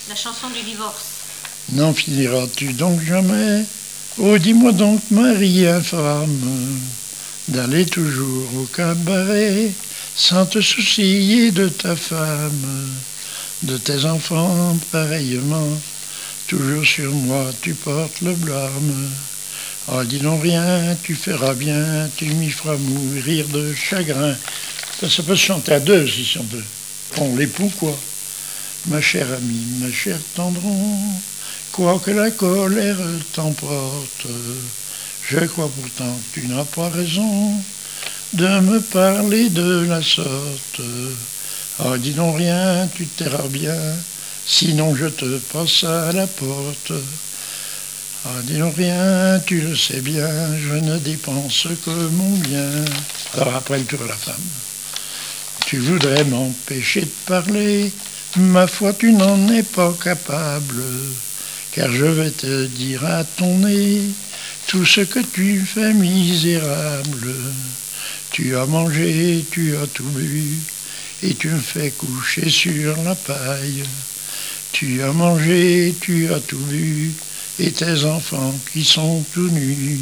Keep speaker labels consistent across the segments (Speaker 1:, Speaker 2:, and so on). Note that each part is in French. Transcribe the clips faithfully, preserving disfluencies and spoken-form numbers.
Speaker 1: La chanson du divorce.
Speaker 2: N'en finiras-tu donc jamais? Oh, dis-moi donc, Marie infâme, d'aller toujours au cabaret, sans te soucier de ta femme, de tes enfants pareillement. Toujours sur moi tu portes le blâme. Ah, dis donc rien, tu feras bien, tu m'y feras mourir de chagrin. Ça, ça peut se chanter à deux si on veut. On l'époux, quoi. Ma chère amie, ma chère tendron, quoique la colère t'emporte, je crois pourtant que tu n'as pas raison de me parler de la sorte. Ah, dis donc rien, tu te tairas bien, sinon je te passe à la porte. Ah, dis donc rien, tu le sais bien, je ne dépense que mon bien. Alors après le tour à la femme. Tu voudrais m'empêcher de parler, ma foi tu n'en es pas capable, car je vais te dire à ton nez tout ce que tu fais misérable. Tu as mangé, tu as tout bu, et tu me fais coucher sur la paille. Tu as mangé, tu as tout bu, et tes enfants qui sont tout nus.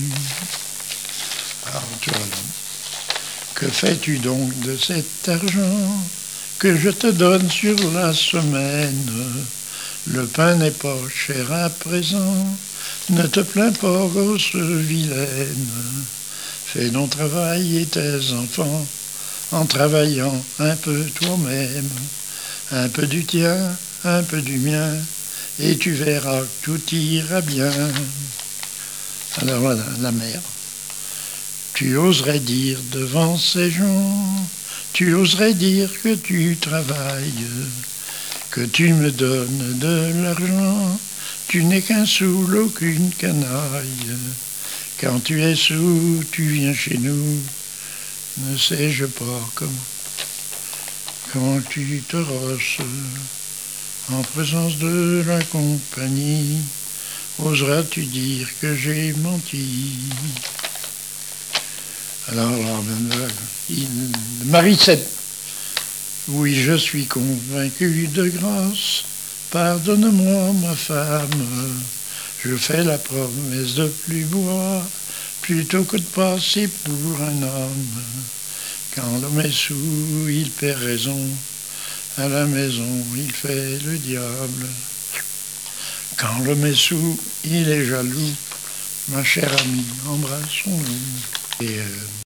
Speaker 2: Alors, tu vois là. Que fais-tu donc de cet argent que je te donne sur la semaine? Le pain n'est pas cher à présent, ne te plains pas, grosse vilaine. Fais donc travailler tes enfants en travaillant un peu toi-même, un peu du tien, un peu du mien, et tu verras que tout ira bien. Alors voilà, la mère. Tu oserais dire devant ces gens, tu oserais dire que tu travailles, que tu me donnes de l'argent, tu n'es qu'un soûl, aucune canaille. Quand tu es sous, tu viens chez nous, ne sais-je pas comment, comment tu te rosses en présence de la compagnie. Oseras-tu dire que j'ai menti? Alors, alors il, Marie sept. Oui, je suis convaincu de grâce, pardonne-moi ma femme, je fais la promesse de plus boire, plutôt que de passer pour un homme. Quand l'homme est soûl, il perd raison, à la maison il fait le diable. Quand l'homme est soûl, il est jaloux, ma chère amie, embrassons-nous. Et euh,